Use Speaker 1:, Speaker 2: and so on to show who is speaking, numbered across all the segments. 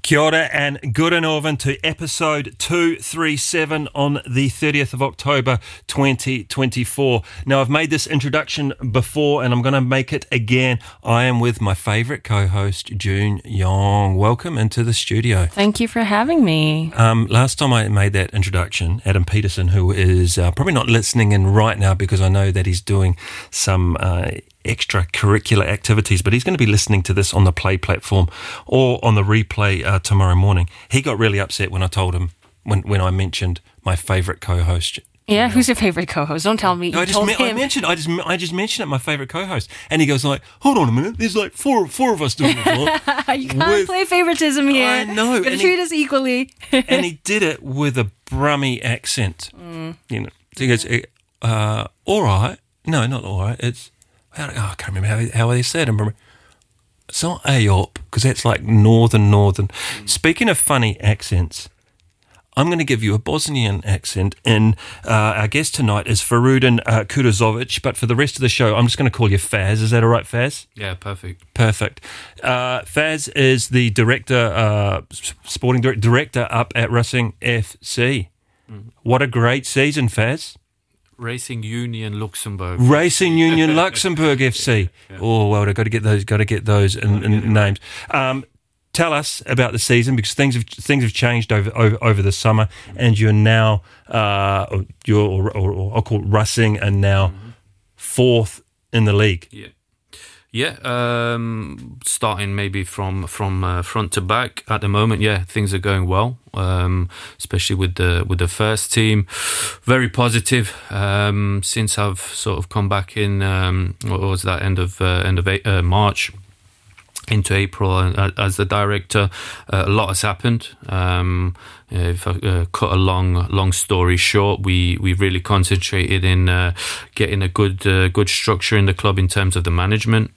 Speaker 1: Kia ora and gura novan to episode 237 on the 30th of October 2024. Now, I've made this introduction before and I'm going to make it again. I am with my favourite co-host, June Yong. Welcome into the studio.
Speaker 2: Thank you for having me.
Speaker 1: Last time I made that introduction, Adam Peterson, who is probably not listening in right now because I know that he's doing some extracurricular activities, but he's going to be listening to this on the Play platform or on the replay tomorrow morning. He got really upset when I told him, when I mentioned my favourite co-host.
Speaker 2: Yeah, who's your favourite co-host? Don't tell me.
Speaker 1: I just mentioned it, my favourite co-host, and he goes like, "Hold on a minute, there's like four of us doing it."
Speaker 2: You can't play favoritism here.
Speaker 1: I know.
Speaker 2: You're going to treat us equally.
Speaker 1: And he did it with a Brummie accent. You know, so he goes, "All right, no, not all right. It's I can't remember how they said it. It's not Aop because that's like northern. Speaking of funny accents, I'm going to give you a Bosnian accent, and our guest tonight is Farudin Kurozovic, but for the rest of the show, I'm just going to call you Faz. Is that all right, Faz?
Speaker 3: Yeah, perfect.
Speaker 1: Faz is the director, sporting director up at Racing FC. What a great season, Faz.
Speaker 3: Racing Union Luxembourg.
Speaker 1: Racing Union Luxembourg FC. Yeah. Oh, well, I've got to get those in names. Tell us about the season because things have changed over the summer, and you're now or I'll call it Racing, and now fourth in the league.
Speaker 3: Yeah. Starting maybe from front to back at the moment. Yeah, things are going well, especially with the first team. Very positive. Since I've sort of come back in, what was that, end of March into April as the director, a lot has happened. If I cut a long story short, we really concentrated in getting a good structure in the club in terms of the management,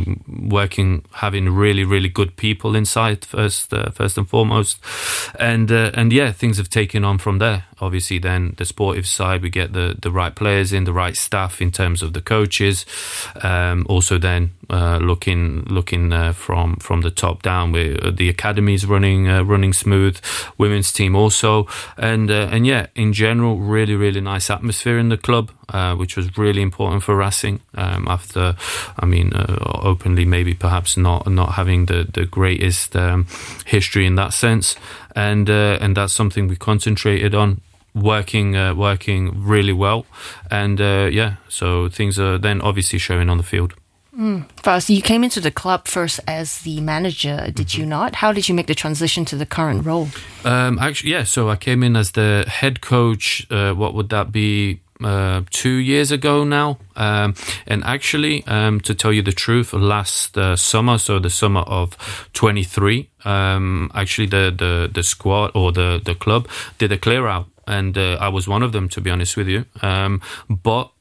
Speaker 3: having really good people inside first and foremost, and yeah, things have taken on from there. Obviously, then the sportive side, we get the right players in, the right staff in terms of the coaches. Also, then looking from the top down, where the academy's running smooth, women's team also, and yeah, in general, really nice atmosphere in the club, which was really important for Racing. After, openly maybe perhaps not having the greatest history in that sense, and that's something we concentrated on. Working really well, and yeah, so things are then obviously showing on the field.
Speaker 2: First, you came into the club first as the manager, did you not? How did you make the transition to the current role?
Speaker 3: Actually, yeah. So I came in as the head coach. What would that be? 2 years ago now, and actually, to tell you the truth, last summer, so the summer of 23, actually the squad or the club did a clear out, and I was one of them, to be honest with you. But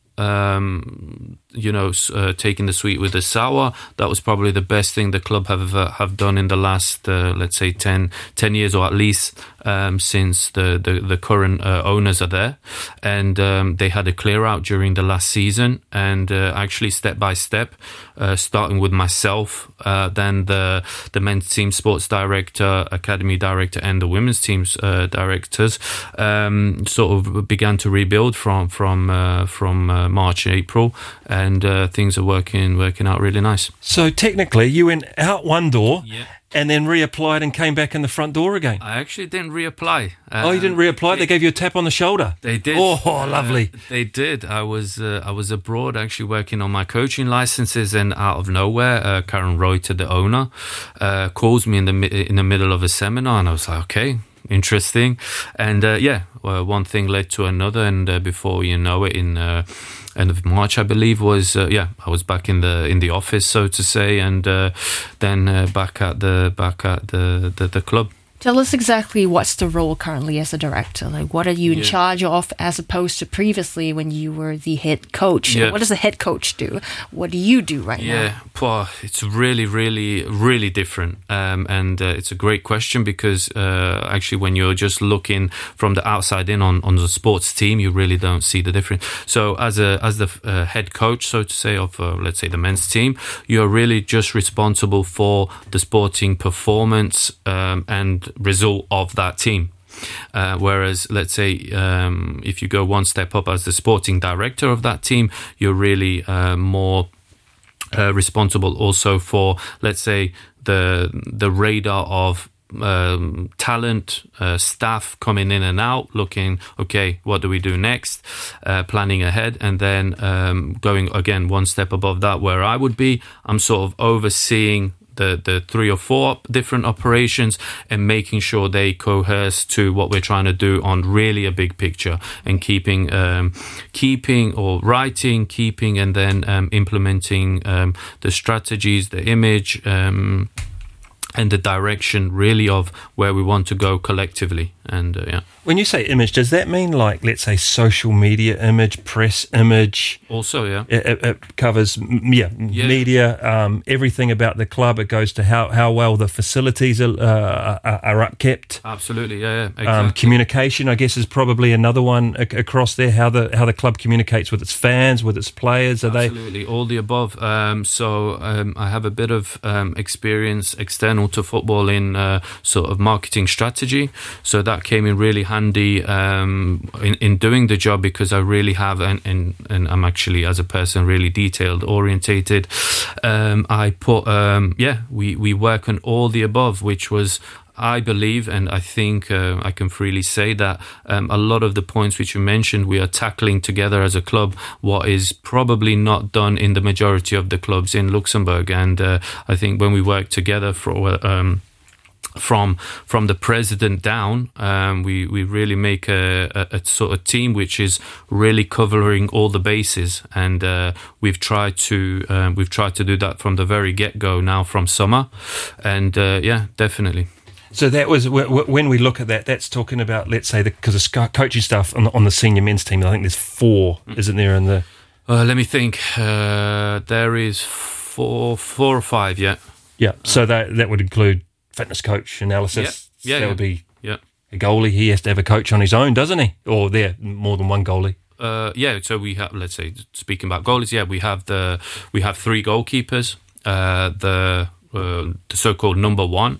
Speaker 3: taking the sweet with the sour, that was probably the best thing the club have done in the last, let's say, 10 years, or at least since the current owners are there. And they had a clear out during the last season, and actually step by step, starting with myself, then the men's team sports director, academy director, and the women's team's directors, sort of began to rebuild from March, April, and things are working out really nice.
Speaker 1: So technically, you went out one door, and then reapplied and came back in the front door again.
Speaker 3: I actually didn't reapply.
Speaker 1: You didn't reapply? They gave you a tap on the shoulder?
Speaker 3: They did.
Speaker 1: Oh, lovely.
Speaker 3: They did. I was abroad actually working on my coaching licenses, and out of nowhere, Karen Reuter, the owner, calls me in the middle of a seminar, and I was like, okay, interesting. And one thing led to another, and before you know it, in end of March, I believe, was I was back in the office, so to say, and then back at the club.
Speaker 2: Tell us exactly what's the role currently as a director. Like, what are you in charge of as opposed to previously when you were the head coach?
Speaker 3: Yeah.
Speaker 2: What does the head coach do? What do you do right now?
Speaker 3: Yeah, well, it's really, really, really different. And it's a great question because actually when you're just looking from the outside in on the sports team, you really don't see the difference. So as the head coach, so to say, of let's say the men's team, you're really just responsible for the sporting performance and result of that team. Whereas, let's say, if you go one step up as the sporting director of that team, you're really more responsible also for, let's say, the radar of talent, staff coming in and out, looking, okay, what do we do next, planning ahead, and then going again one step above that, where I would be, I'm sort of overseeing the 3 or 4 different operations and making sure they cohere to what we're trying to do on really a big picture, and keeping and then implementing the strategies, the image, and the direction really of where we want to go collectively. And yeah.
Speaker 1: When you say image, does that mean like, let's say, social media image, press image?
Speaker 3: Also, yeah.
Speaker 1: It covers, media, everything about the club. It goes to how well the facilities are upkept.
Speaker 3: Absolutely, yeah, exactly.
Speaker 1: Communication, I guess, is probably another one across there. How the club communicates with its fans, with its players.
Speaker 3: Absolutely, all the above. So I have a bit of experience external to football in sort of marketing strategy. So that came in really handy in doing the job, because I really have, and I'm actually, as a person, really detailed orientated. I put, we work on all the above, which was, I believe, and I think I can freely say that a lot of the points which you mentioned, we are tackling together as a club, what is probably not done in the majority of the clubs in Luxembourg. And I think when we work together from the president down, we really make a sort of team which is really covering all the bases, and we've tried to do that from the very get-go now from summer, and definitely.
Speaker 1: So that was, when we look at that, that's talking about, let's say, because the coaching stuff on the senior men's team, I think there's 4, isn't there? In the
Speaker 3: let me think. There is 4 or 5, yeah.
Speaker 1: Yeah, so that would include fitness coach, analysis.
Speaker 3: Yeah.
Speaker 1: That would be a goalie. He has to have a coach on his own, doesn't he? Or there more than one goalie.
Speaker 3: So we have, let's say, speaking about goalies, we have 3 goalkeepers. The so-called number 1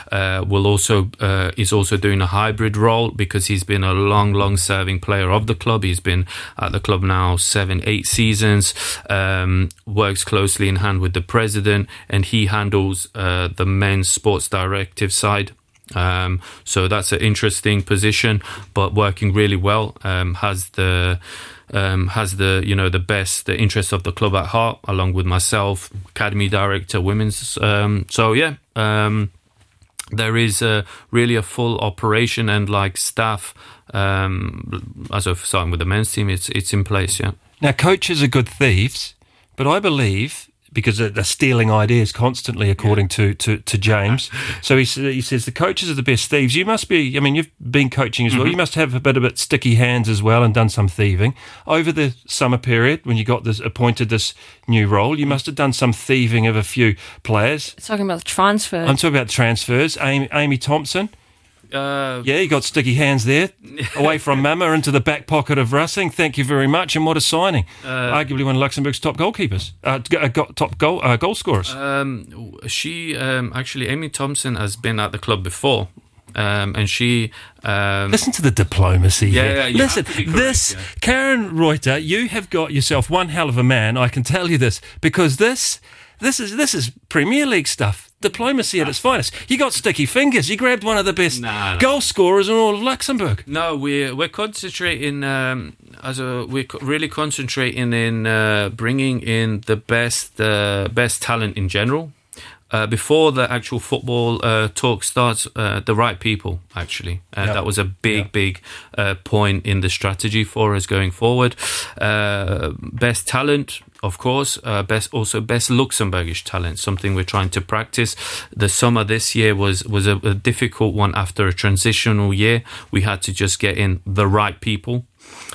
Speaker 3: is also doing a hybrid role, because he's been a long serving player of the club. He's been at the club now 7-8 seasons, works closely in hand with the president, and he handles the men's sports directive side. So that's an interesting position, but working really well. Has the the interests of the club at heart, along with myself, academy director, women's. There is really a full operation, and like staff, as of starting with the men's team, it's in place. Yeah.
Speaker 1: Now, coaches are good thieves, but I believe, because they're stealing ideas constantly, according to James. So he says the coaches are the best thieves. You must be, I mean, you've been coaching as well. You must have a bit sticky hands as well, and done some thieving. Over the summer period, when you got appointed this new role, you must have done some thieving of a few players.
Speaker 2: Talking about the transfers.
Speaker 1: I'm talking about transfers. Amy Thompson. You got sticky hands there, away from Mama into the back pocket of Racing. Thank you very much. And what a signing! Arguably one of Luxembourg's top goalkeepers, top goal scorers.
Speaker 3: Amy Thompson has been at the club before. And she
Speaker 1: listen to the diplomacy here. Listen,
Speaker 3: correct,
Speaker 1: Karen Reuter, you have got yourself one hell of a man. I can tell you this, because this is Premier League stuff. Diplomacy at its finest. You got sticky fingers. You grabbed one of the best goal scorers in all of Luxembourg.
Speaker 3: No, we're concentrating we're really concentrating in bringing in the best talent in general. before the actual football talk starts, the right people, actually. That was a big point in the strategy for us going forward. Best talent, of course, best Luxembourgish talent, something we're trying to practice. The summer this year was a difficult one after a transitional year. We had to just get in the right people.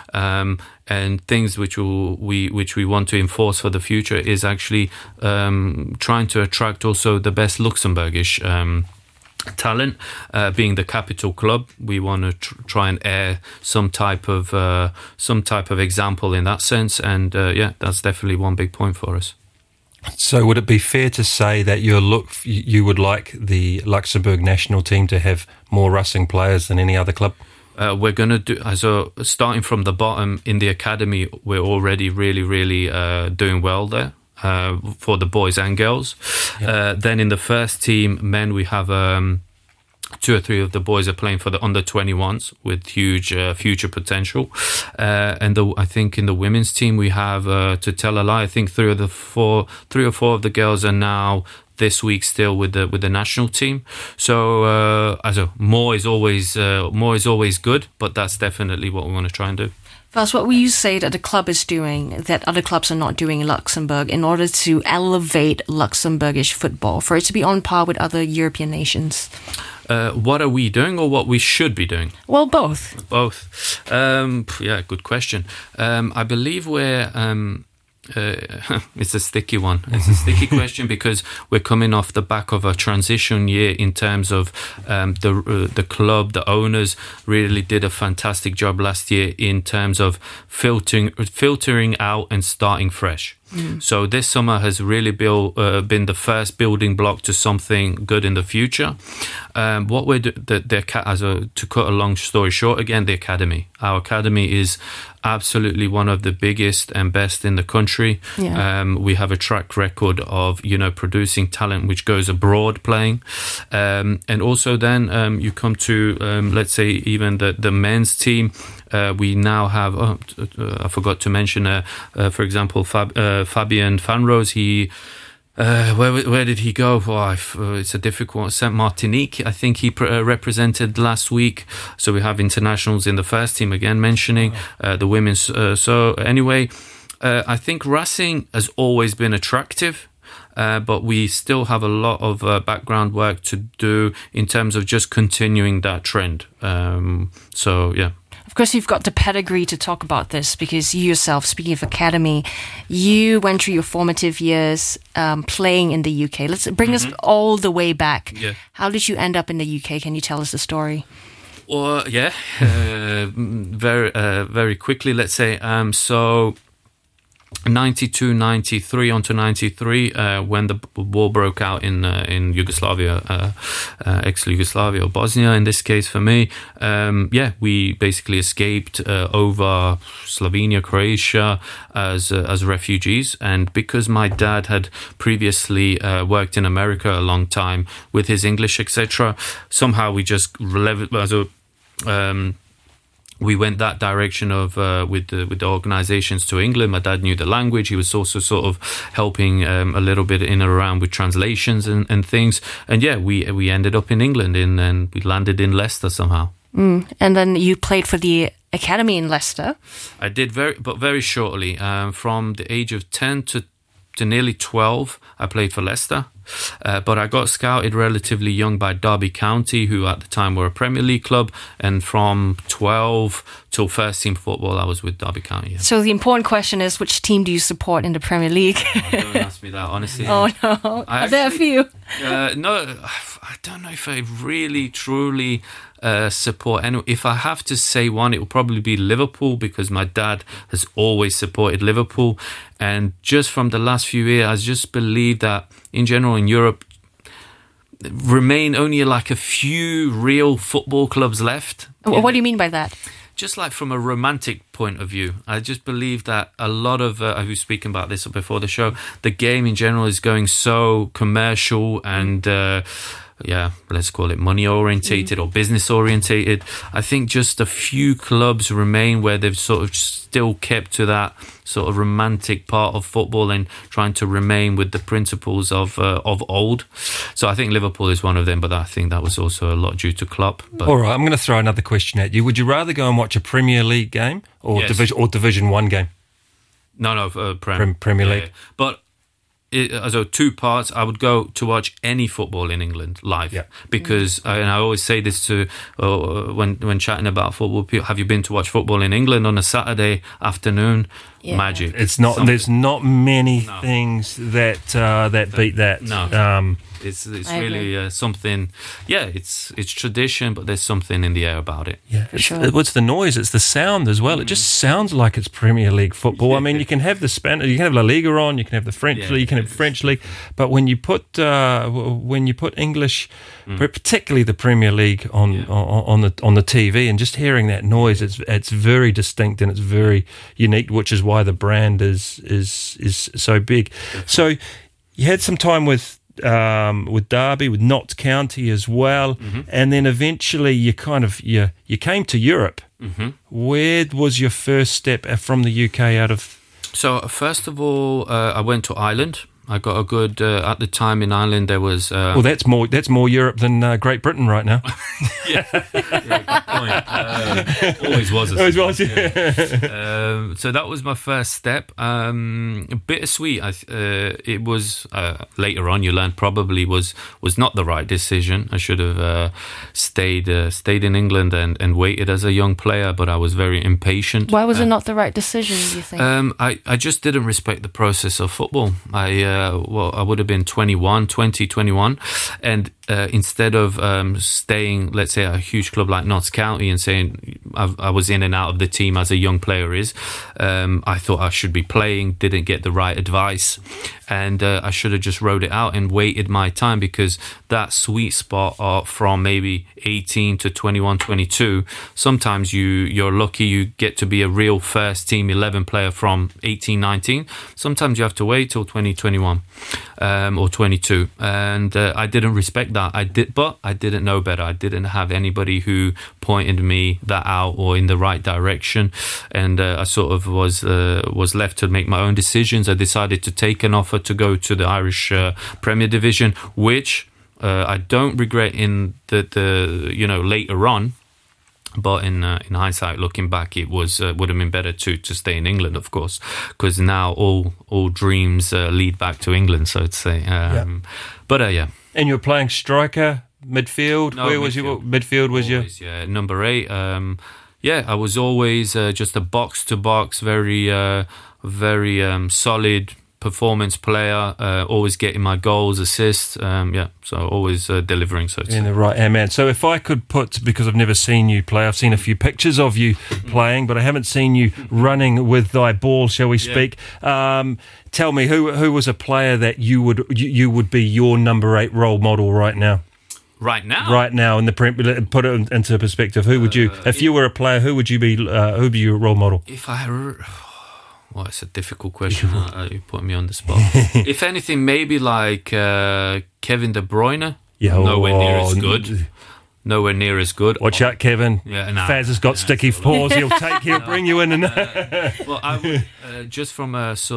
Speaker 3: And things which we want to enforce for the future is actually trying to attract also the best Luxembourgish talent. Being the capital club, we want to try and air some type of example in that sense, and that's definitely one big point for us.
Speaker 1: So would it be fair to say that you would like the Luxembourg national team to have more Racing players than any other club?
Speaker 3: We're going to do, starting from the bottom in the academy, we're already really doing well there for the boys and girls. Yep. Then in the first team, men, we have 2 or 3 of the boys are playing for the under-21s with huge future potential. And I think in the women's team, we have, to tell a lie, I think 3 or 4 of the girls are now this week still with the national team. So more is always good, but that's definitely what we want to try and do.
Speaker 2: First, what will you say that the club is doing that other clubs are not doing in Luxembourg in order to elevate Luxembourgish football for it to be on par with other European nations?
Speaker 3: What are we doing or what we should be doing?
Speaker 2: Well, both.
Speaker 3: Both. Good question. I believe we're... it's a sticky one. It's a sticky question because we're coming off the back of a transition year in terms of the club, the owners really did a fantastic job last year in terms of filtering out and starting fresh. So this summer has really been the first building block to something good in the future. What we're to cut a long story short, again, the academy. Our academy is absolutely one of the biggest and best in the country. Yeah. We have a track record of producing talent which goes abroad playing, and also then you come to let's say even the men's team. We now have, I forgot to mention, for example, Fabian Fanrose. He, where did he go? It's a difficult one. Saint Martinique, I think he represented last week. So we have internationals in the first team, again mentioning the women's. So anyway, I think Racing has always been attractive. But we still have a lot of background work to do in terms of just continuing that trend.
Speaker 2: Of course, you've got the pedigree to talk about this because you yourself, speaking of academy, you went through your formative years playing in the UK. Let's bring us all the way back. Yeah. How did you end up in the UK? Can you tell us the story?
Speaker 3: Well, very quickly, let's say. So 92, 93 onto 93, when the war broke out in Yugoslavia, ex-Yugoslavia or Bosnia in this case for me, we basically escaped over Slovenia, Croatia as refugees. And because my dad had previously worked in America a long time with his English, etc., somehow we just we went that direction of with the organizations to England. My dad knew the language. He was also sort of helping a little bit in and around with translations and things. And we ended up in England and we landed in Leicester somehow.
Speaker 2: And then you played for the academy in Leicester.
Speaker 3: I did very shortly. From the age of 10 to nearly 12, I played for Leicester. But I got scouted relatively young by Derby County, who at the time were a Premier League club. And from 12 till first team football, I was with Derby County. Yeah.
Speaker 2: So the important question is, which team do you support in the Premier League?
Speaker 3: Don't ask me that, honestly.
Speaker 2: Oh, no. Are there a few?
Speaker 3: No, I don't know if I really, truly support any. If I have to say one, it will probably be Liverpool, because my dad has always supported Liverpool. And just from the last few years, I just believe that in general in Europe remain only like a few real football clubs left.
Speaker 2: What do you mean by that?
Speaker 3: Just like from a romantic point of view, I just believe that a lot of, I was speaking about this before the show, the game in general is going so commercial and let's call it money orientated or business orientated. I think just a few clubs remain where they've sort of still kept to that sort of romantic part of football and trying to remain with the principles of old. So I think Liverpool is one of them, but I think that was also a lot due to Klopp. But
Speaker 1: all right, I'm going to throw another question at you. Would you rather go and watch a Premier League game or Division 1 game?
Speaker 3: No,
Speaker 1: Premier League.
Speaker 3: Yeah. But so two parts. I would go to watch any football in England live because, and I always say this to when chatting about football. Have you been to watch football in England on a Saturday afternoon? Yeah. Magic.
Speaker 1: It's not. There's not many things that beat that.
Speaker 3: No. It's really something. Yeah, it's tradition, but there's something in the air about it.
Speaker 1: Yeah, for sure. What's the noise? It's the sound as well. It just sounds like it's Premier League football. I mean, you can have the Spanish, you can have La Liga on, you can have the French League, you can have French League, but when you put English, particularly the Premier League on the TV, and just hearing that noise, it's very distinct and it's very unique, which is why the brand is so big. So you had some time with Derby, with Notts County as well, and then eventually you came to Europe. Where was your first step from the UK out of?
Speaker 3: So first of all, I went to Ireland. I got a good at the time in Ireland. There was
Speaker 1: well, that's more Europe than Great Britain right now.
Speaker 3: Good point. Always was. So that was my first step. Bittersweet. It was later on. You learned probably was not the right decision. I should have stayed in England and waited as a young player. But I was very impatient.
Speaker 2: Why was it not the right decision? Do you think?
Speaker 3: I just didn't respect the process of football. I would have been 21, and instead of staying, let's say, at a huge club like Notts County and saying I was in and out of the team as a young player I thought I should be playing, didn't get the right advice, and I should have just rode it out and waited my time, because that sweet spot from maybe 18 to 21, 22, sometimes you're lucky you get to be a real first team 11 player from 18, 19. Sometimes you have to wait till 20, 21 or 22, and I didn't respect that. But I didn't know better. I didn't have anybody who pointed me that out or in the right direction, and I sort of was left to make my own decisions. I decided to take an offer to go to the Irish Premier Division, which I don't regret in the later on. But in hindsight, looking back, it would have been better to stay in England, of course, because now all dreams lead back to England, so to say. But yeah.
Speaker 1: And you were playing striker, midfield.
Speaker 3: No,
Speaker 1: Where was your midfield? Was
Speaker 3: always,
Speaker 1: your
Speaker 3: number 8? I was always just a box to box, very solid performance player, always getting my goals, assists, so always delivering. So
Speaker 1: in the right hand man. So if I could put, because I've never seen you play, I've seen a few pictures of you playing, but I haven't seen you running with thy ball, shall we speak. Tell me, who was a player that you would be your number 8 role model right now?
Speaker 3: Right now,
Speaker 1: in the put it into perspective. Who would you, if you were a player, who would you be? Who would be your role model?
Speaker 3: If I well, it's a difficult question. You put me on the spot. If anything, maybe like Kevin De Bruyne. Nowhere near as good.
Speaker 1: Watch out, Kevin. Faz has got sticky paws. He'll bring you in.
Speaker 3: Well, I would just from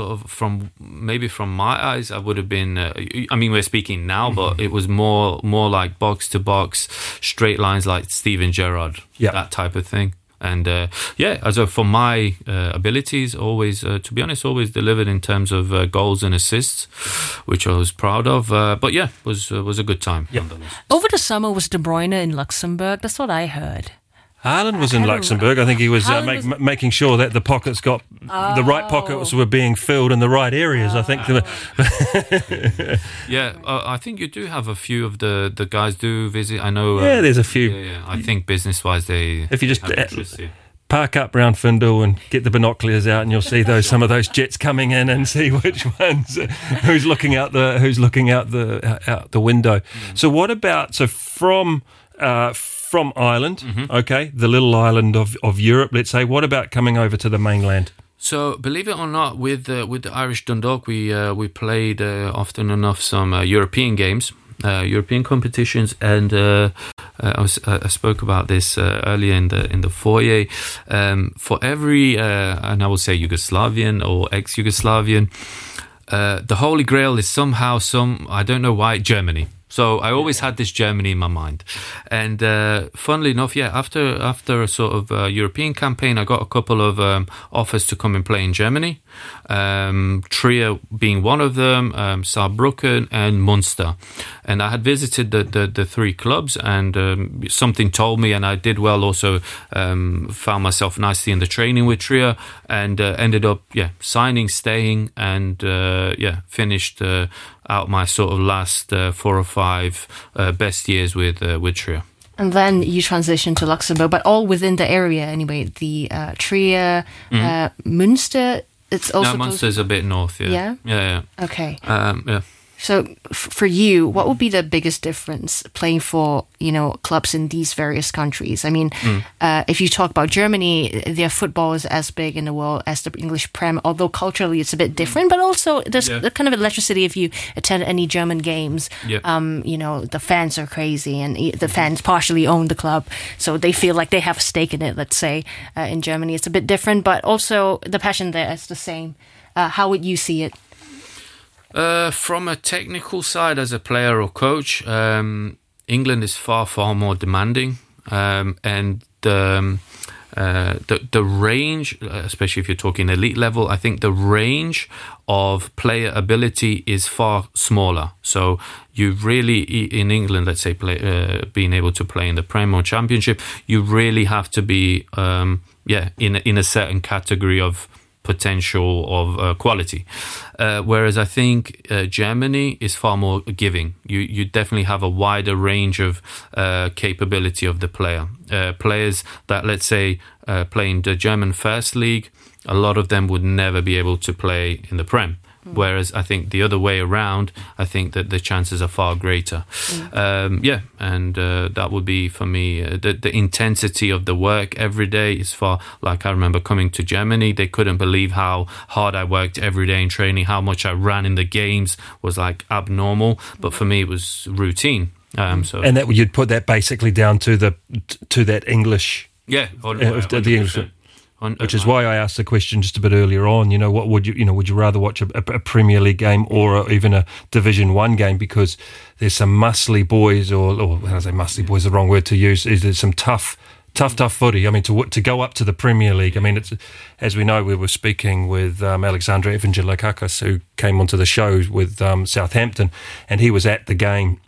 Speaker 3: my eyes, I would have been. I mean, we're speaking now, but it was more like box to box, straight lines like Steven Gerrard, that type of thing. And for my abilities, always, to be honest, always delivered in terms of goals and assists, which I was proud of. But yeah, was a good time.
Speaker 2: Yep. Over the summer was De Bruyne in Luxembourg. That's what I heard.
Speaker 1: Haaland was in Luxembourg. I think he was making sure that the pockets the right pockets were being filled in the right areas. I think.
Speaker 3: I think you do have a few of the guys do visit. I know.
Speaker 1: There's a few.
Speaker 3: I think business-wise, if
Speaker 1: you just park up round Findle and get the binoculars out, and you'll see some of those jets coming in, and see which ones who's looking out the window. So what about from Ireland, okay, the little island of Europe, let's say. What about coming over to the mainland?
Speaker 3: So, believe it or not, with the Irish Dundalk, we played often enough some European games. European competitions, and I spoke about this earlier in the foyer. For every, and I will say Yugoslavian or ex-Yugoslavian, the Holy Grail is somehow I don't know why, Germany. So I always had this Germany in my mind. And funnily enough, after a sort of European campaign, I got a couple of offers to come and play in Germany. Trier being one of them, Saarbrücken and Munster. And I had visited the three clubs, and something told me, and I did well also, found myself nicely in the training with Trier, and ended up signing, staying, and finished out my sort of last 4 or 5 best years with Trier.
Speaker 2: And then you transitioned to Luxembourg, but all within the area anyway. The Trier, Münster. It's also
Speaker 3: Munster's a bit north. Yeah.
Speaker 2: Okay.
Speaker 3: Yeah.
Speaker 2: So for you, what would be the biggest difference playing for, clubs in these various countries? I mean, if you talk about Germany, their football is as big in the world as the English Prem, although culturally it's a bit different, but also there's the kind of electricity if you attend any German games. The fans are crazy, and the fans partially own the club, so they feel like they have a stake in it, let's say. In Germany, it's a bit different, but also the passion there is the same. How would you see it?
Speaker 3: From a technical side, as a player or coach, England is far more demanding, and the range, especially if you're talking elite level, I think the range of player ability is far smaller. So you really, in England, let's say, being able to play in the Premier or Championship, you really have to be, in a certain category of potential of quality, whereas I think Germany is far more giving. You definitely have a wider range of capability of the player. Players that, let's say, play in the German First League, a lot of them would never be able to play in the Prem. Whereas I think the other way around, I think that the chances are far greater. That would be for me the intensity of the work every day is far. Like I remember coming to Germany, they couldn't believe how hard I worked every day in training, how much I ran in the games was like abnormal. But for me, it was routine.
Speaker 1: And that you'd put that basically down to that English.
Speaker 3: Yeah,
Speaker 1: the English. Which is why I asked the question just a bit earlier on. What would you rather watch a Premier League game or even a Division 1 game? Because there's some muscly boys, or when I say muscly boys, the wrong word to use. There's some tough footy. I mean, to go up to the Premier League. I mean, it's, as we know, we were speaking with Alexander Evangelakakis, who came onto the show with Southampton, and he was at the game.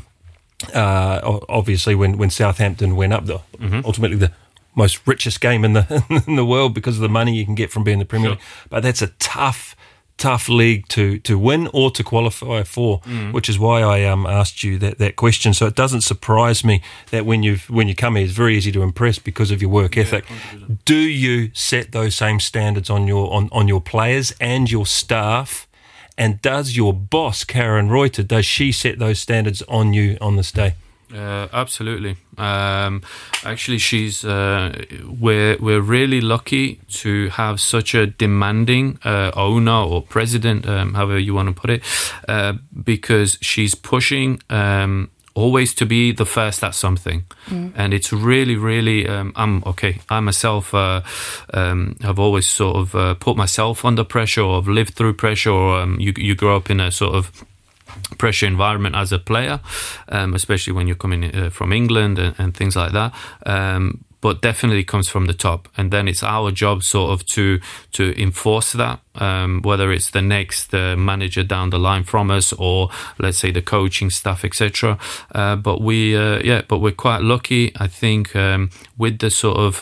Speaker 1: Obviously, when Southampton went up, ultimately the most richest game in the world because of the money you can get from being in the Premier League. But that's a tough league to win or to qualify for, which is why I asked you that question. So it doesn't surprise me that when you come here, it's very easy to impress because of your work ethic. 100%. Do you set those same standards on your players and your staff? And does your boss, Karen Reuter, does she set those standards on you on this day?
Speaker 3: Absolutely. Actually, she's we're really lucky to have such a demanding owner or president, however you want to put it, because she's pushing always to be the first at something. And it's really I myself have always sort of put myself under pressure, or have lived through pressure, or you grow up in a sort of pressure environment as a player, especially when you're coming from England and things like that, but definitely comes from the top. And then it's our job sort of to enforce that, whether it's the next manager down the line from us, or let's say the coaching staff, etc. But we're quite lucky, I think, with the sort of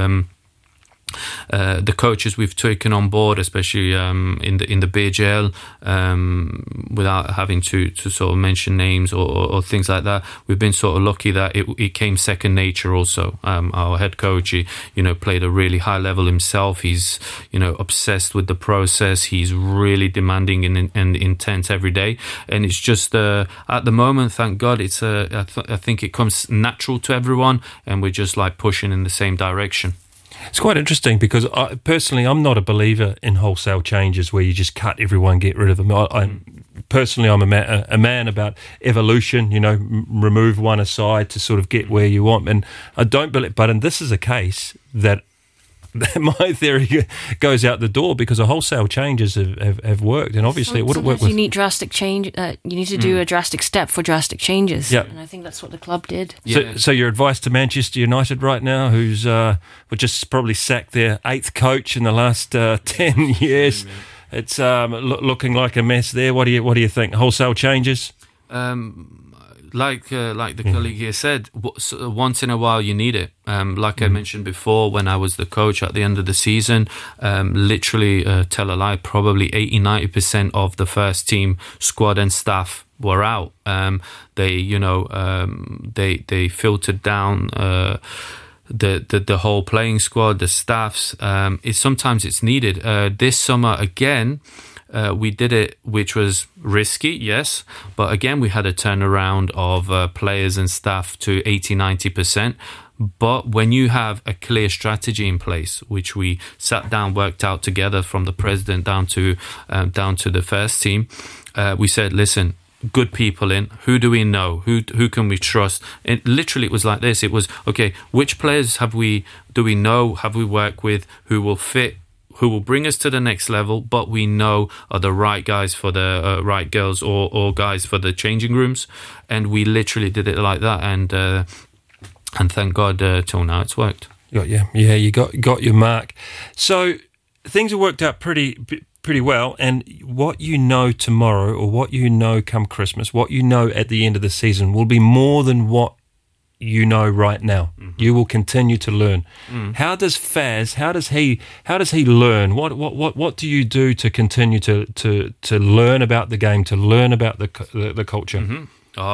Speaker 3: the coaches we've taken on board, especially in the BJL, without having to sort of mention names or things like that, we've been sort of lucky that it came second nature also. Our head coach, he played a really high level himself. He's obsessed with the process. He's really demanding and intense every day. And it's just at the moment, thank God, it's I think it comes natural to everyone, and we're just like pushing in the same direction.
Speaker 1: It's quite interesting because personally, I'm not a believer in wholesale changes where you just cut everyone, get rid of them. Personally, I'm a man about evolution, remove one aside to sort of get where you want. And I don't believe, but this is a case that my theory goes out the door because the wholesale changes have worked, and obviously it wouldn't work.
Speaker 2: You need drastic change. You need to do a drastic step for drastic changes.
Speaker 1: Yeah.
Speaker 2: And I think that's what the club did.
Speaker 3: Yeah.
Speaker 1: So your advice to Manchester United right now, who's just probably sacked their 8th coach in the last 10 years. It's looking like a mess there. What do you think? Wholesale changes?
Speaker 3: Like the colleague here said, once in a while you need it. Like I mentioned before, when I was the coach at the end of the season, literally, tell a lie, probably 80-90% of the first team squad and staff were out. They filtered down the whole playing squad, the staffs. Sometimes it's needed. This summer again. We did it, which was risky, yes. But again, we had a turnaround of players and staff to 80-90%. But when you have a clear strategy in place, which we sat down, worked out together from the president down to the first team, we said, listen, good people in. Who do we know? Who can we trust? And literally, it was like this. It was, okay, which players do we know, have we worked with, who will fit, who will bring us to the next level, but we know are the right guys for the right girls or guys for the changing rooms. And we literally did it like that. And thank God till now it's worked.
Speaker 1: You got your mark. So things have worked out pretty well. And what you know tomorrow, or what you know come Christmas, what you know at the end of the season will be more than what you know right now. You will continue to learn. How does Faz? How does he learn? What do you do to continue to learn about the game, to learn about the culture?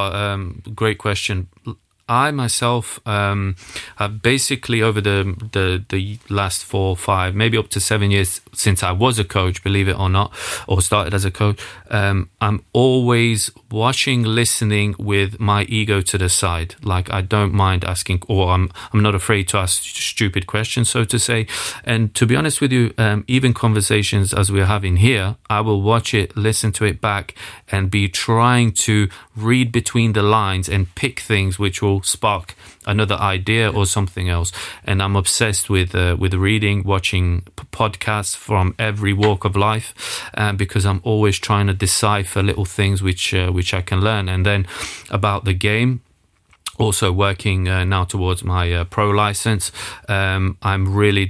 Speaker 3: Great question. I myself have basically over the last 4 or 5, maybe up to 7 years since I was a coach, believe it or not, or started as a coach, I'm always watching, listening with my ego to the side. Like, I don't mind asking, or I'm not afraid to ask stupid questions, so to say. And to be honest with you, even conversations as we're having here, I will watch it, listen to it back, and be trying to read between the lines and pick things which will spark another idea or something else. And I'm obsessed with reading, watching podcasts from every walk of life, because I'm always trying to decipher little things which I can learn. And then about the game, also working now towards my pro license. I'm really,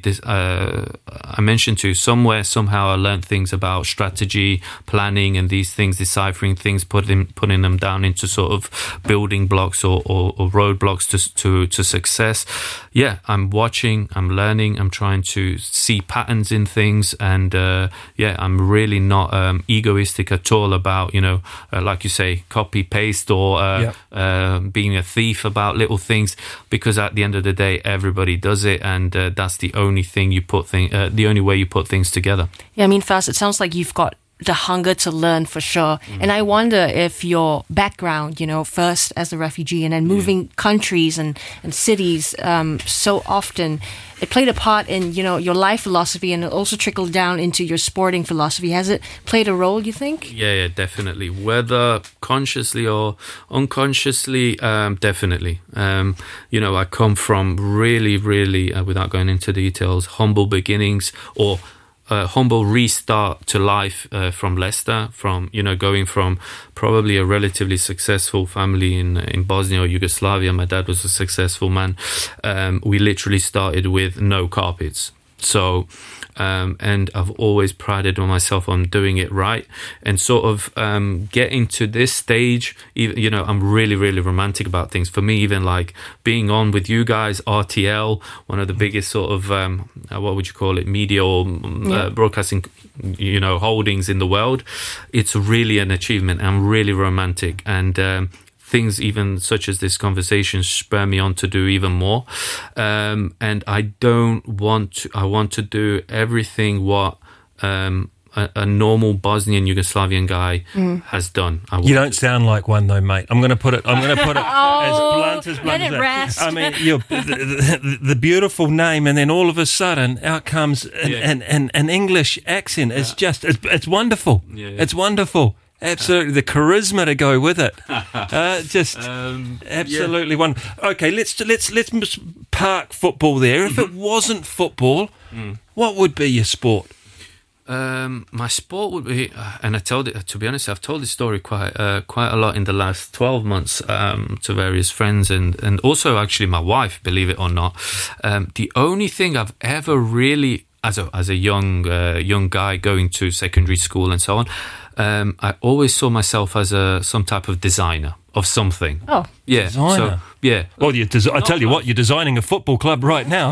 Speaker 3: I mentioned to you, somehow I learned things about strategy, planning, and these things, deciphering things, putting them down into sort of building blocks or roadblocks to success. Yeah, I'm watching, I'm learning, I'm trying to see patterns in things, and I'm really not egoistic at all about, like you say, copy paste or being a thief about little things, because at the end of the day everybody does it, and that's the only thing the only way you put things together.
Speaker 2: Yeah, I mean, Faz, it sounds like you've got the hunger to learn for sure. And I wonder if your background, first as a refugee and then moving countries and cities so often, it played a part in, your life philosophy, and it also trickled down into your sporting philosophy. Has it played a role, you think?
Speaker 3: Yeah, definitely. Whether consciously or unconsciously, definitely. I come from really, really, without going into details, humble beginnings, or humble restart to life from Leicester, from going from probably a relatively successful family in Bosnia or Yugoslavia. My dad was a successful man. We literally started with no carpets. So, and I've always prided on myself on doing it right, and sort of getting to this stage. I'm really, really romantic about things. For me, even like being on with you guys, RTL, one of the biggest sort of what would you call it, media or broadcasting, holdings in the world. It's really an achievement. I'm really romantic, and things even such as this conversation spur me on to do even more. And I want to do everything what a normal Bosnian Yugoslavian guy has done.
Speaker 1: You don't sound like one though, mate. I'm going to put it as blunt as
Speaker 2: let it rest.
Speaker 1: I mean, the beautiful name, and then all of a sudden out comes an English accent. It's just it's wonderful. It's wonderful. Absolutely, the charisma to go with it. Absolutely wonderful. Okay, let's park football there. If it wasn't football, what would be your sport?
Speaker 3: My sport would be, and to be honest, I've told this story quite a lot in the last 12 months to various friends and also actually my wife, believe it or not. The only thing I've ever really, as a young guy going to secondary school and so on, I always saw myself as some type of designer of something.
Speaker 2: Oh,
Speaker 3: yeah,
Speaker 1: designer.
Speaker 3: So, yeah.
Speaker 1: Well, I tell you what, you're designing a football club right now.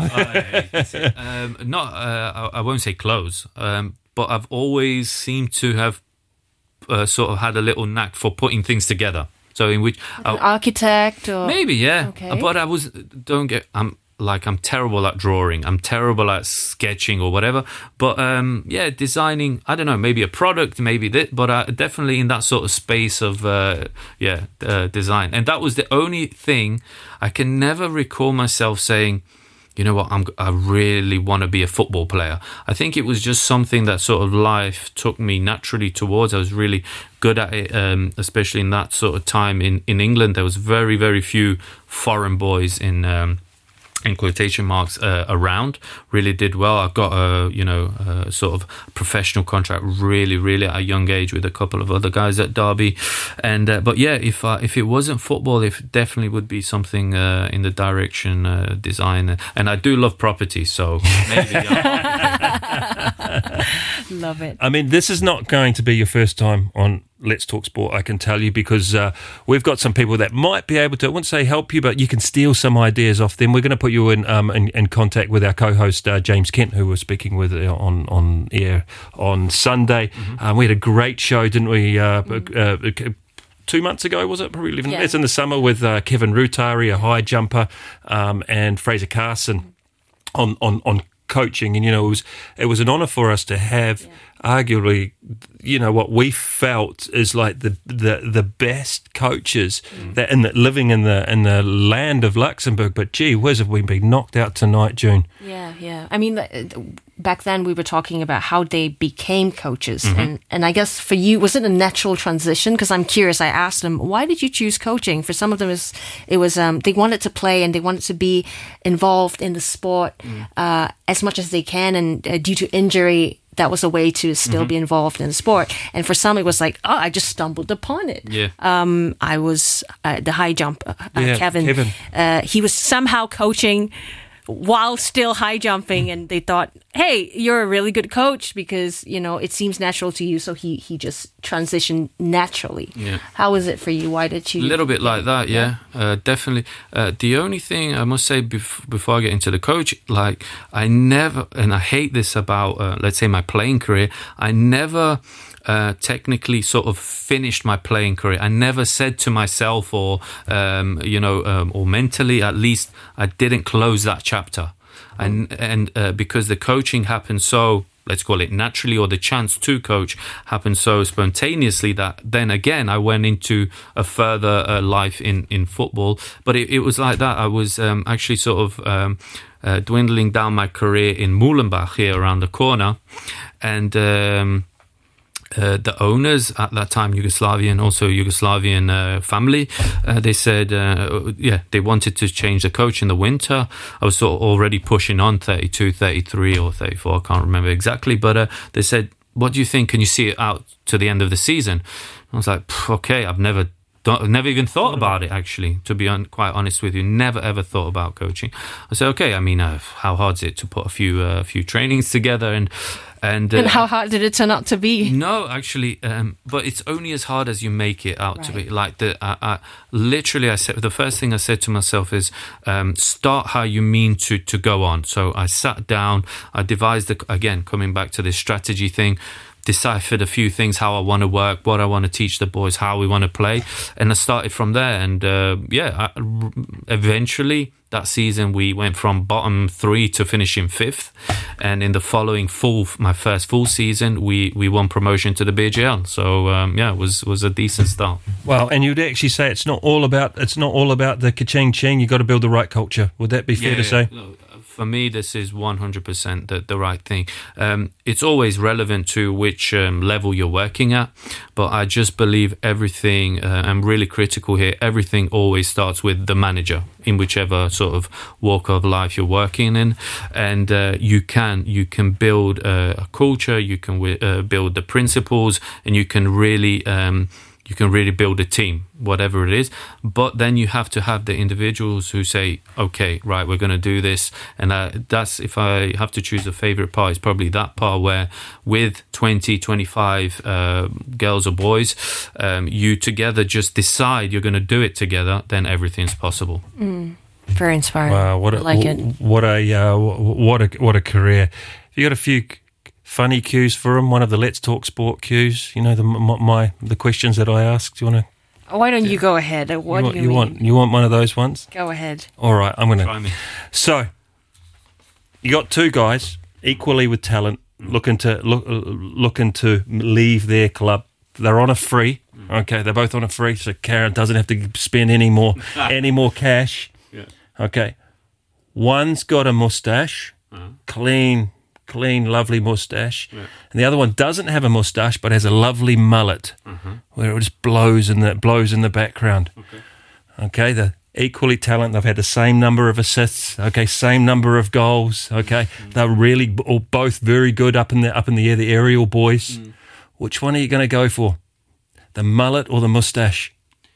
Speaker 3: I won't say clothes, but I've always seemed to have sort of had a little knack for putting things together. So in which
Speaker 2: an architect or
Speaker 3: maybe, yeah.
Speaker 2: Okay.
Speaker 3: But I'm terrible at drawing. I'm terrible at sketching or whatever. But designing, I don't know, maybe a product, maybe that, but definitely in that sort of space of design. And that was the only thing. I can never recall myself saying, you know what, I really want to be a football player. I think it was just something that sort of life took me naturally towards. I was really good at it, especially in that sort of time in England. There was very, very few foreign boys in quotation marks around. Really did well. I got a sort of professional contract really, really at a young age with a couple of other guys at Derby. And but yeah, if it wasn't football, it definitely would be something in the direction design. And I do love property, so maybe.
Speaker 2: Love it.
Speaker 1: I mean, this is not going to be your first time on Let's Talk Sport, I can tell you, because we've got some people that might be able to, I wouldn't say help you, but you can steal some ideas off them. We're going to put you in contact with our co-host, James Kent, who we're speaking with on air on Sunday. We had a great show, didn't we? 2 months ago, was it? Probably even it's in the summer with Kevin Rutari, a high jumper, and Fraser Carson on coaching. And it was an honour for us to have arguably, what we felt is like the best coaches that living in the land of Luxembourg. But gee whiz, have we been knocked out tonight, June?
Speaker 2: Yeah. I mean, back then we were talking about how they became coaches, and I guess for you, was it a natural transition? Because I'm curious. I asked them, why did you choose coaching? For some of them, it was they wanted to play and they wanted to be involved in the sport as much as they can, and due to injury, that was a way to still be involved in the sport. And for some, it was like, I just stumbled upon it.
Speaker 3: Yeah.
Speaker 2: I was the high jump, Kevin. He was somehow coaching while still high jumping, and they thought, hey, you're a really good coach because, it seems natural to you. So he just transitioned naturally. Yeah. How was it for you? Why did you?
Speaker 3: A little bit like that, yeah. Definitely. The only thing I must say before I get into the coach, like I never, and I hate this about, let's say my playing career, I never technically sort of finished my playing career. I never said to myself or mentally at least, I didn't close that chapter. And because the coaching happened so, let's call it naturally, or the chance to coach happened so spontaneously that then again I went into a further life in football. But it was like that. I was actually sort of dwindling down my career in Muhlenbach here around the corner, and the owners at that time, Yugoslavian family, they said, they wanted to change the coach in the winter. I was sort of already pushing on 32, 33 or 34, I can't remember exactly, but they said, what do you think? Can you see it out to the end of the season? I was like, okay, I've never even thought about it, actually, to be quite honest with you. Never, ever thought about coaching. I said, okay, I mean, how hard is it to put a few trainings together? And
Speaker 2: how hard did it turn out to be?
Speaker 3: No, actually, but it's only as hard as you make it out to be. Like, literally, I said, the first thing I said to myself is, start how you mean to go on. So I sat down, I devised, again, coming back to this strategy thing, deciphered a few things, how I want to work, what I want to teach the boys, how we want to play, and I started from there. And eventually That season, we went from bottom 3 to finishing 5th. And in the following my first full season, we won promotion to the BGL. So, it was a decent start.
Speaker 1: Well, and you'd actually say it's not all about the ka-ching ching. You've got to build the right culture. Would that be fair to say?
Speaker 3: For me, this is 100% the right thing. It's always relevant to which level you're working at, but I just believe everything, I'm really critical here, everything always starts with the manager in whichever sort of walk of life you're working in. And you can build a culture, you can build the principles, and you can really build a team, whatever it is. But then you have to have the individuals who say, okay, right, we're going to do this. And that's, if I have to choose a favorite part, it's probably that part where with 20, 25 girls or boys, you together just decide you're going to do it together, then everything's possible.
Speaker 2: Very inspiring.
Speaker 1: Wow, what a career. Have you got a few funny cues for him? One of the Let's Talk Sport cues. You know, the questions that I asked. Do you want to?
Speaker 2: Why don't you go ahead? What do you mean?
Speaker 1: You want one of those ones?
Speaker 2: Go ahead.
Speaker 1: All right, I'm going to.
Speaker 3: Try me.
Speaker 1: So, you got two guys equally with talent looking to leave their club. They're on a free. Okay, they're both on a free, so Karen doesn't have to spend any more cash.
Speaker 3: Yeah.
Speaker 1: Okay, one's got a mustache, clean, lovely mustache, and the other one doesn't have a mustache but has a lovely mullet where it just blows in the background. Okay, they're equally talented. They've had the same number of assists. Okay, same number of goals. Okay, they're really both very good up in the air. The aerial boys. Which one are you going to go for? The mullet or the mustache?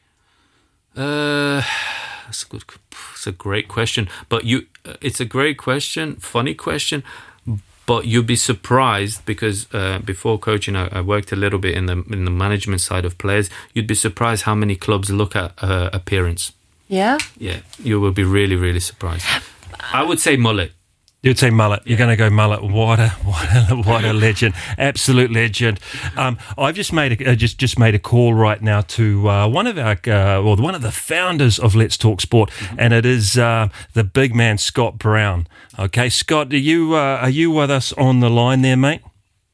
Speaker 3: It's a great question. But it's a great question, funny question. But you'd be surprised because before coaching, I worked a little bit in the management side of players. You'd be surprised how many clubs look at appearance.
Speaker 2: Yeah?
Speaker 3: Yeah, you will be really, really surprised. I would say mullet.
Speaker 1: You'd say mullet. You're going to go mullet. What a legend, absolute legend. I've just made a call right now to one of the founders of Let's Talk Sport, and it is the big man Scott Brown. Okay, Scott, are you with us on the line there, mate?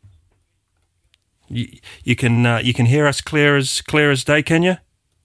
Speaker 1: You can hear us clear as day, can you?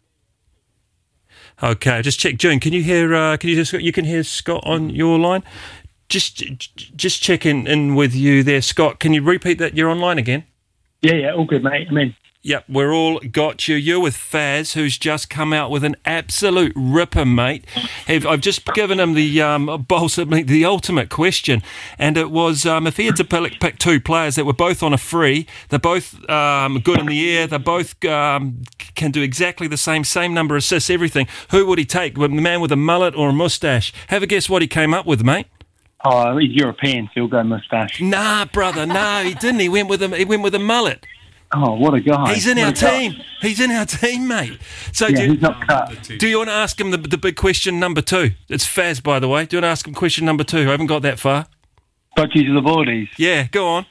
Speaker 1: Okay, just check. June, can you hear? You can hear Scott on your line? Just checking in with you there, Scott. Can you repeat that? You're online again?
Speaker 4: Yeah, all good, mate. I'm in.
Speaker 1: Yep, we're all got you. You're with Faz, who's just come out with an absolute ripper, mate. I've just given him the ultimate question, and it was if he had to pick two players that were both on a free, they're both good in the air, they both can do exactly the same number of assists, everything. Who would he take? The man with a mullet or a mustache? Have a guess what he came up with, mate.
Speaker 4: Oh, he's European, so he'll go mustache.
Speaker 1: Nah, brother, no, he didn't. He went with a mullet.
Speaker 4: Oh, what a guy.
Speaker 1: He's in our team. He's in our team, mate. So
Speaker 4: he's not cut.
Speaker 1: Do you want to ask him the big question number 2? It's Faz, by the way. Do you want to ask him question number 2? I haven't got that far.
Speaker 4: Budgies of the boardies.
Speaker 1: Yeah, go on.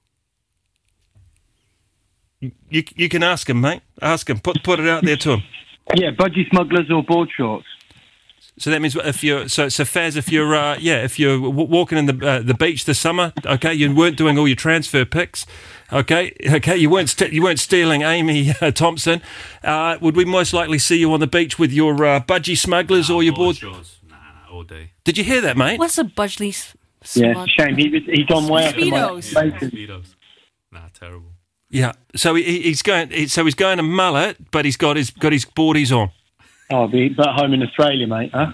Speaker 1: You can ask him, mate. Ask him. Put it out there to him.
Speaker 4: Yeah, budgie smugglers or board shorts.
Speaker 1: So that means if you're Faz, if you're walking in the beach this summer, okay, you weren't doing all your transfer picks, okay, you weren't stealing Amy Thompson. Would we most likely see you on the beach with your budgie smugglers or your board?
Speaker 3: Nah, all day.
Speaker 1: Did you hear that, mate?
Speaker 2: What's a budgie?
Speaker 4: Yeah, shame he's on way up.
Speaker 2: Speedos.
Speaker 3: Nah, terrible.
Speaker 1: Yeah, so he's going a mullet, but he's got his boardies on.
Speaker 4: Oh, but home in Australia, mate, huh?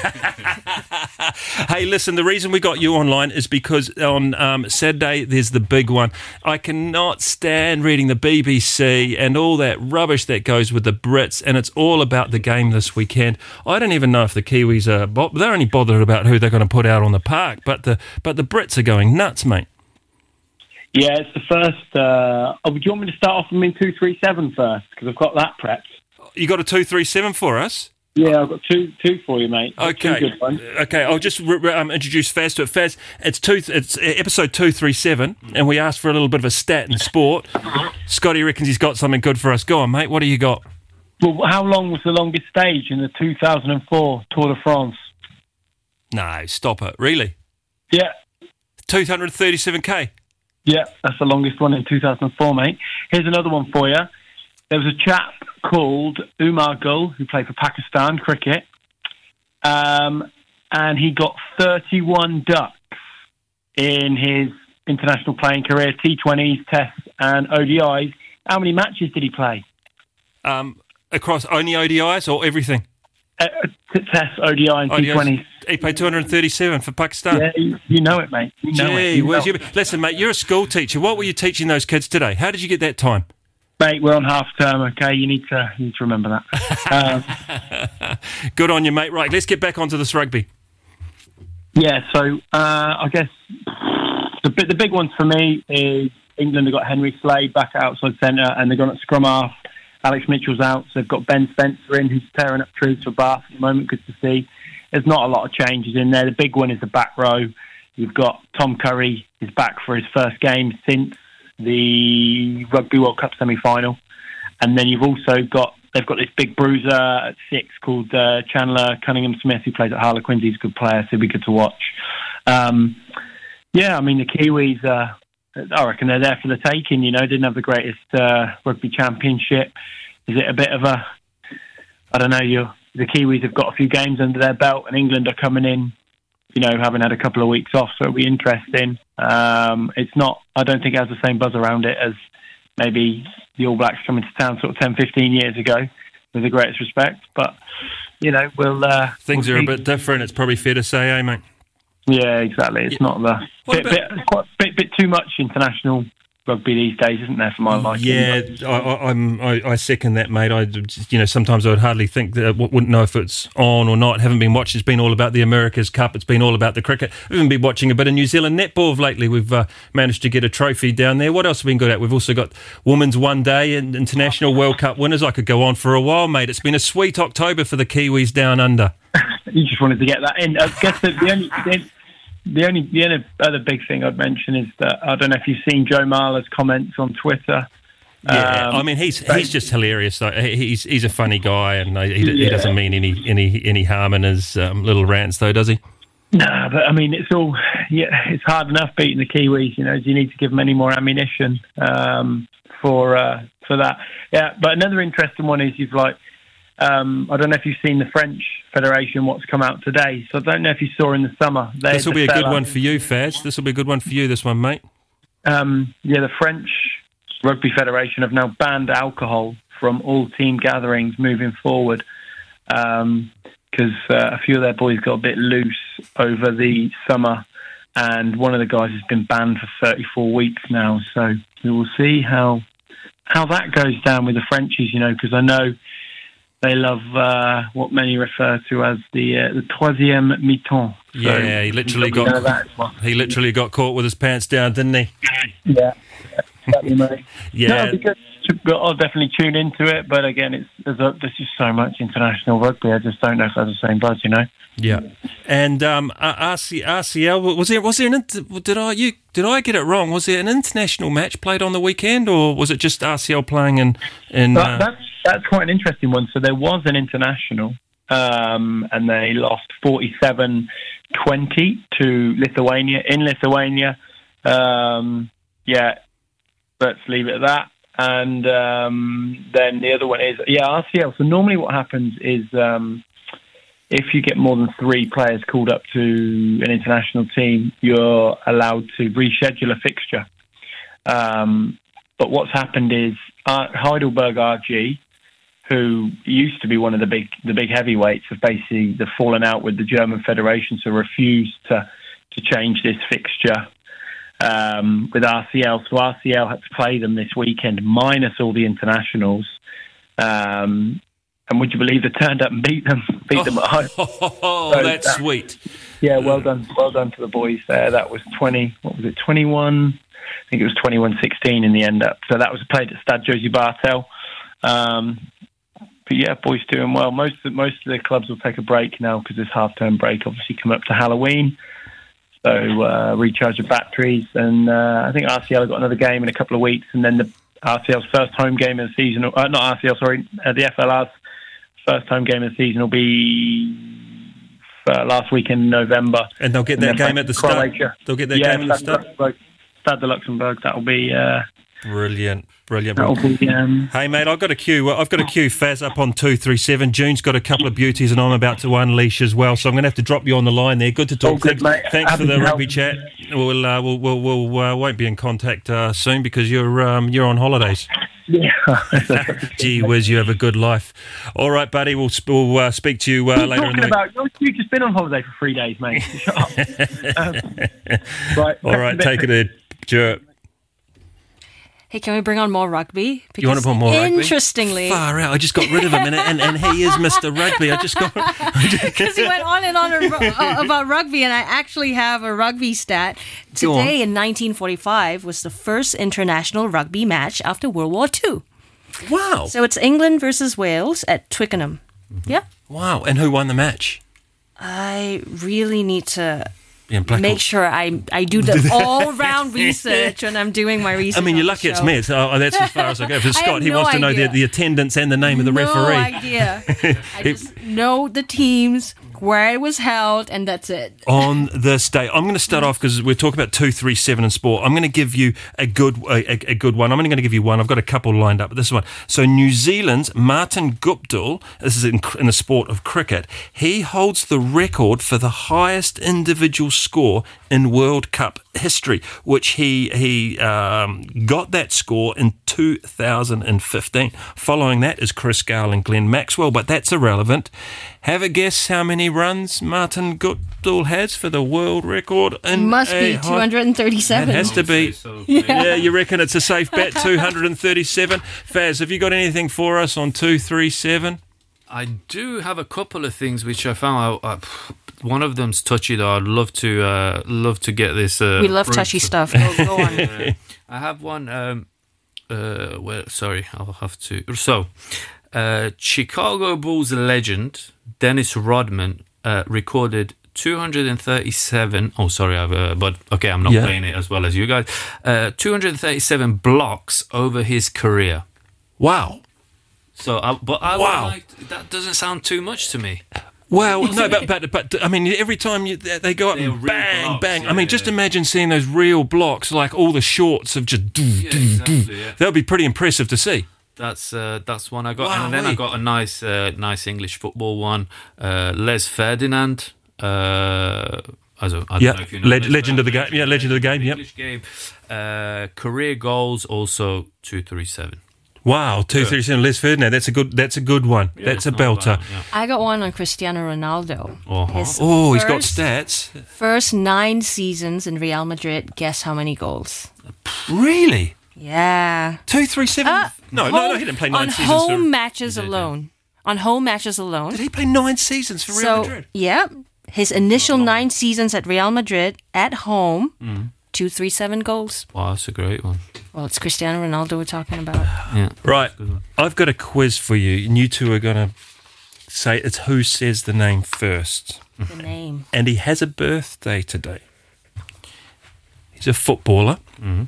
Speaker 1: Hey, listen, the reason we got you online is because on Saturday there's the big one. I cannot stand reading the BBC and all that rubbish that goes with the Brits, and it's all about the game this weekend. I don't even know if the Kiwis are... They're only bothered about who they're going to put out on the park, but the Brits are going nuts, mate.
Speaker 4: Yeah, it's the first... do you want me to start off them in 2-3-7 first? Because I've got that prepped.
Speaker 1: You got a 2-3-7 for us?
Speaker 4: Yeah, I've got two for you, mate.
Speaker 1: Okay.
Speaker 4: Two good ones.
Speaker 1: Okay, I'll just introduce Faz to it. Faz, it's episode 237, and we asked for a little bit of a stat in sport. Scotty reckons he's got something good for us. Go on, mate. What do you got?
Speaker 4: Well, how long was the longest stage in the 2004 Tour de France?
Speaker 1: No, stop it. Really?
Speaker 4: Yeah.
Speaker 1: 237k?
Speaker 4: Yeah, that's the longest one in 2004, mate. Here's another one for you. There was a chap called Umar Gul who played for Pakistan cricket, and he got 31 ducks in his international playing career, T20s, Tests and ODIs. How many matches did he play?
Speaker 1: Across only ODIs or everything?
Speaker 4: Tests, ODI and T20s.
Speaker 1: He played 237 for Pakistan.
Speaker 4: Yeah, you know it, mate.
Speaker 1: Listen, mate, you're a school teacher. What were you teaching those kids today? How did you get that time?
Speaker 4: Mate, we're on half term, okay? You need to remember that.
Speaker 1: Good on you, mate. Right, let's get back onto this rugby.
Speaker 4: Yeah, so I guess the big ones for me is England have got Henry Slade back outside centre, and they've gone at scrum half. Alex Mitchell's out, so they've got Ben Spencer in, who's tearing up trees for Bath at the moment. Good to see. There's not a lot of changes in there. The big one is the back row. You've got Tom Curry is back for his first game since the Rugby World Cup semi-final. And then they've got this big bruiser at 6 called Chandler Cunningham-Smith, who plays at Harlequins. He's a good player, so it'll be good to watch. Yeah, I mean, the Kiwis, I reckon they're there for the taking, didn't have the greatest rugby championship. Is it a bit of a, I don't know, the Kiwis have got a few games under their belt and England are coming in, having had a couple of weeks off, so it'll be interesting. It's not, I don't think it has the same buzz around it as maybe the All Blacks coming to town sort of 10, 15 years ago, with the greatest respect. But, we'll...
Speaker 1: Things are a bit different, it's probably fair to say, mate?
Speaker 4: Yeah, exactly. It's not the... bit too much international rugby these days, isn't there, for my liking?
Speaker 1: Yeah, I second that, mate. Sometimes I would hardly think that, wouldn't know if it's on or not. Haven't been watching. It's been all about the America's Cup. It's been all about the cricket. I've even been watching a bit of New Zealand netball of lately. We've managed to get a trophy down there. What else have we been good at? We've also got Women's One Day and International World Cup winners. I could go on for a while, mate. It's been a sweet October for the Kiwis down under.
Speaker 4: You just wanted to get that in. I guess the only other big thing I'd mention is that I don't know if you've seen Joe Marler's comments on Twitter.
Speaker 1: Yeah, I mean he's just hilarious. Though. He's a funny guy, and he doesn't mean any harm in his little rants, though, does he?
Speaker 4: No, but I mean it's it's hard enough beating the Kiwis. You need to give them any more ammunition for that. Yeah, but another interesting one is I don't know if you've seen the French Federation, what's come out today. So I don't know if you saw in the summer.
Speaker 1: This will be a good one for you, Faz. This will be a good one for you, this one, mate.
Speaker 4: The French Rugby Federation have now banned alcohol from all team gatherings moving forward because a few of their boys got a bit loose over the summer, and one of the guys has been banned for 34 weeks now. So we will see how that goes down with the Frenchies, because I know they love what many refer to as the troisième mi-temps. So
Speaker 1: yeah, he literally got caught with his pants down, didn't he?
Speaker 4: Yeah, exactly, mate.
Speaker 1: Yeah,
Speaker 4: no, it'll be good. I'll definitely tune into it, but again, there's just so much international rugby. I just don't know if that's the same buzz,
Speaker 1: Yeah, and RCL was there did I get it wrong? Was there an international match played on the weekend, or was it just RCL playing in?
Speaker 4: That's quite an interesting one. So there was an international, and they lost 47-20 to Lithuania in Lithuania. Let's leave it at that. And then the other one is RCL. So normally what happens is if you get more than 3 players called up to an international team, you're allowed to reschedule a fixture. But what's happened is Heidelberg RG, who used to be one of the big heavyweights, have basically fallen out with the German Federation, so refused to change this fixture with RCL. So RCL had to play them this weekend, minus all the internationals. And would you believe they turned up and beat them at home?
Speaker 1: Oh, so that's sweet.
Speaker 4: Yeah, well done to the boys there. That was 21? I think it was 21-16 in the end up. So that was played at Stade Josie Bartel. But yeah, boys doing well. Most of the clubs will take a break now because this half-term break obviously come up to Halloween. So recharge your batteries. And I think RCL have got another game in a couple of weeks. And then the RCL's first home game of the season, the FLR's first home game of the season will be last week in November.
Speaker 1: And they'll get that game at the start.
Speaker 4: Croatia.
Speaker 1: They'll get that game at the start.
Speaker 4: Stade de Luxembourg. That'll be
Speaker 1: brilliant.
Speaker 4: That'll be,
Speaker 1: hey mate, I've got a queue. Faz up on 237. June's got a couple of beauties, and I'm about to unleash as well. So I'm going to have to drop you on the line there. Good to talk.
Speaker 4: Good,
Speaker 1: thanks for the rugby chat. We'll won't be in contact soon because you're on holidays.
Speaker 4: Yeah.
Speaker 1: Gee whiz, you have a good life. All right, buddy. We'll speak to you later in the week.
Speaker 4: You've just been on holiday for 3 days, mate. Shut up. Right.
Speaker 1: All right, take it in. Sure.
Speaker 2: Hey, can we bring on more rugby?
Speaker 1: You want to put more rugby?
Speaker 2: Interestingly.
Speaker 1: Far out. I just got rid of him, and he is Mr. Rugby.
Speaker 2: Because he went on and on about rugby, and I actually have a rugby stat. Today in 1945 was the first international rugby match after World War II.
Speaker 1: Wow.
Speaker 2: So it's England versus Wales at Twickenham. Mm-hmm. Yeah.
Speaker 1: Wow. And who won the match?
Speaker 2: I really need to make sure I do the all-round research when I'm doing my research.
Speaker 1: I mean, you're lucky it's me. That's as far as I go. For Scott, he wants to know the attendance and the name of the referee.
Speaker 2: No idea. I just know the teams, where it was held, and that's it.
Speaker 1: On this day, I'm going to start off because we're talking about 237 in sport. I'm going to give you a good one. I'm only going to give you one. I've got a couple lined up, but this one. So New Zealand's Martin Guptill, this is in the sport of cricket, he holds the record for the highest individual score in World Cup history, which he got that score in 2015. Following that is Chris Gale and Glenn Maxwell, but that's irrelevant. Have a guess how many runs Martin Guptill has for the world record?
Speaker 2: Must be 237.
Speaker 1: It has to be. Yeah, you reckon it's a safe bet, 237? Faz, have you got anything for us on 237?
Speaker 3: I do have a couple of things which I found out. One of them's touchy though. I'd love to get this.
Speaker 2: We love touchy stuff. Go on.
Speaker 3: I have one. Sorry, I'll have to. So, Chicago Bulls legend Dennis Rodman recorded 237. Oh, sorry, but okay, I'm not playing it as well as you guys. 237 blocks over his career.
Speaker 1: Wow.
Speaker 3: So, that doesn't sound too much to me.
Speaker 1: Well, no, but I mean, every time they go up and bang, blocks, bang. I mean, just imagine seeing those real blocks, like all the shorts of just That would be pretty impressive to see.
Speaker 3: That's one I got, and then I got a nice English football one. Les Ferdinand, I don't know if you know.
Speaker 1: Legend of the game. Yeah, legend of the game.
Speaker 3: English game. Career goals also 237.
Speaker 1: Wow, 237. Les Ferdinand. That's a good one. Yeah, that's a belter.
Speaker 2: I got one on Cristiano Ronaldo.
Speaker 1: Uh-huh. He's got stats.
Speaker 2: First 9 seasons in Real Madrid. Guess how many goals?
Speaker 1: Really?
Speaker 2: Yeah.
Speaker 1: 237. No, he didn't play 9 seasons.
Speaker 2: On home matches alone. On home matches alone.
Speaker 1: Did he play 9 seasons for Real Madrid?
Speaker 2: Yeah. His initial 9 seasons at Real Madrid at home. 237 goals.
Speaker 3: Wow, that's a great one.
Speaker 2: Well, it's Cristiano Ronaldo we're talking about.
Speaker 3: Yeah.
Speaker 1: Right. I've got a quiz for you, and you two are going to say it's who says the name first.
Speaker 2: The name.
Speaker 1: And he has a birthday today. He's a footballer. Mm-hmm.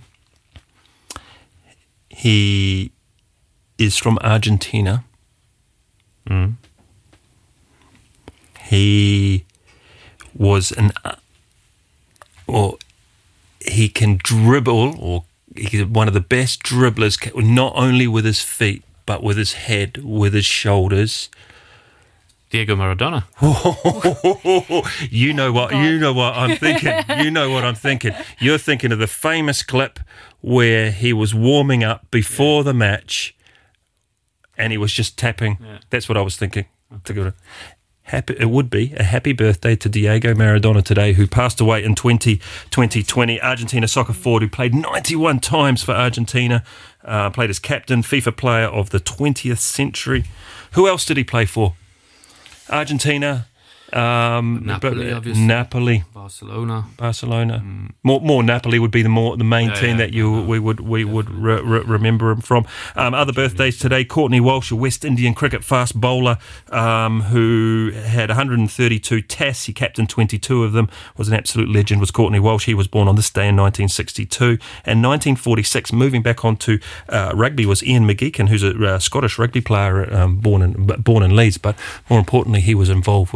Speaker 1: He is from Argentina.
Speaker 3: Mm.
Speaker 1: He was he can dribble, or he's one of the best dribblers, not only with his feet, but with his head, with his shoulders.
Speaker 3: Diego Maradona.
Speaker 1: You know what I'm thinking. You know what I'm thinking. You're thinking of the famous clip where he was warming up before the match and he was just tapping. Yeah. That's what I was thinking. It would be a happy birthday to Diego Maradona today, who passed away in 2020. Argentina soccer forward who played 91 times for Argentina, played as captain, FIFA player of the 20th century. Who else did he play for? Argentina,
Speaker 3: Napoli, obviously.
Speaker 1: Napoli,
Speaker 3: Barcelona.
Speaker 1: More Napoli would be the main team that we would remember him from. Other birthdays today: Courtney Walsh, a West Indian cricket fast bowler who had 132 tests. He captained 22 of them. Was an absolute legend. Was Courtney Walsh. He was born on this day in 1962 and 1946. Moving back onto rugby was Ian McGeechan, who's a Scottish rugby player born in Leeds, but more importantly, he was involved with the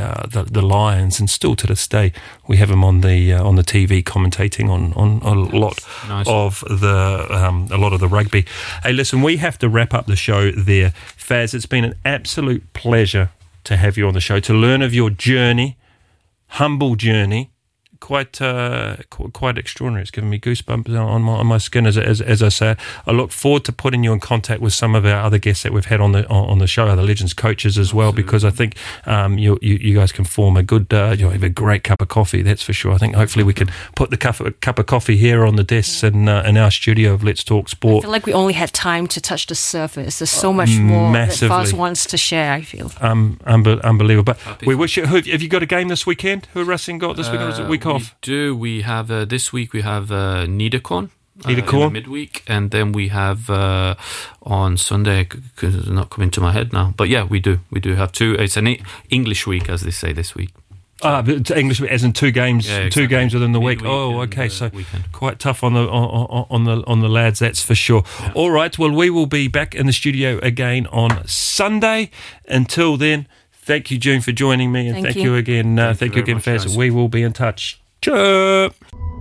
Speaker 1: the Lions, and still to this day we have him on the TV commentating on a lot of the rugby. Hey, listen, we have to wrap up the show there. Faz, it's been an absolute pleasure to have you on the show, to learn of your journey, humble journey, quite extraordinary. It's given me goosebumps on my skin as I say. I look forward to putting you in contact with some of our other guests that we've had on the show, other Legends coaches as well, because I think you guys can form a good, you'll have a great cup of coffee, that's for sure. I think hopefully we can put the cup of coffee here on the desks in our studio of Let's Talk Sport.
Speaker 2: I feel like we only had time to touch the surface. There's so much more
Speaker 1: massively.
Speaker 2: that Faz wants to share, I feel.
Speaker 1: Unbelievable. But we wish you. Have you got a game this weekend? Who Racing got this weekend? Or is it week off?
Speaker 3: We have this week we have Niederkorn
Speaker 1: in the
Speaker 3: midweek, and then we have on Sunday, because it's not coming to my head now, but yeah, we do have two. It's an English week, as they say, this week.
Speaker 1: But English as in 2 games,
Speaker 3: exactly.
Speaker 1: 2 games within the week. Oh, okay, so
Speaker 3: weekend.
Speaker 1: Quite tough on the lads, that's for sure. Yeah. All right, well, we will be back in the studio again on Sunday. Until then, thank you, June, for joining me, and thank you again. Thank you again, Faz. We will be in touch. Chirp.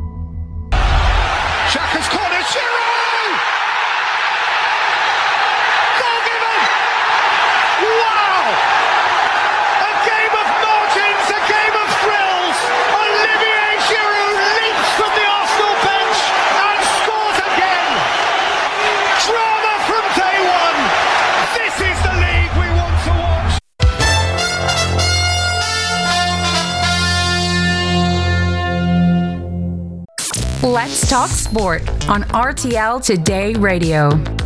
Speaker 5: Xhaka's corner, Giroud! Goal given! Wow! A game of margins, a game of thrills. Olivier Giroud leaps from the Arsenal bench and scores again. Drama from day one. This is the league we want to watch.
Speaker 6: Let's Talk Sport on RTL Today Radio.